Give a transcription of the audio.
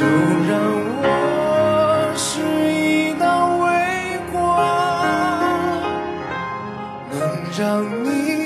就让我是一道微光，能让你